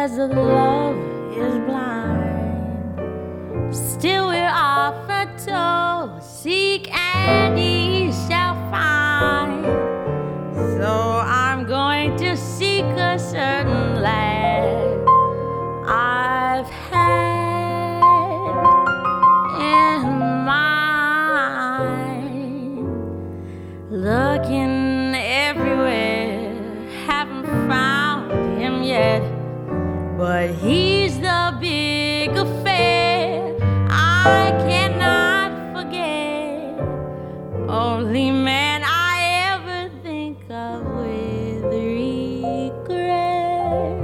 says that love is blind, still we're often told, seek and ye shall find. So I'm going to seek a certain land I've had in mind, looking everywhere, haven't found him yet, but he's the big affair I cannot forget, only man I ever think of with regret.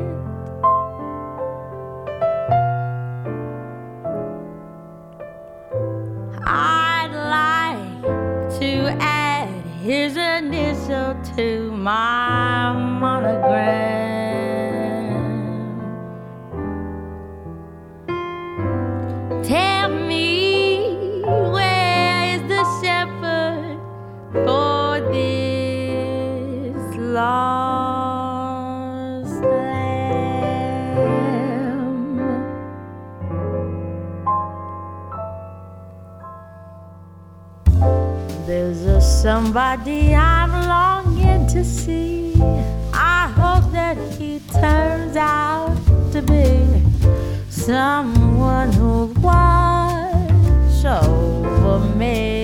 I'd like to add his initial to my monogram. Tell me, where is the shepherd for this lost lamb? There's a somebody I'm longing to see. I hope that he turns out to be someone who'll watch over me.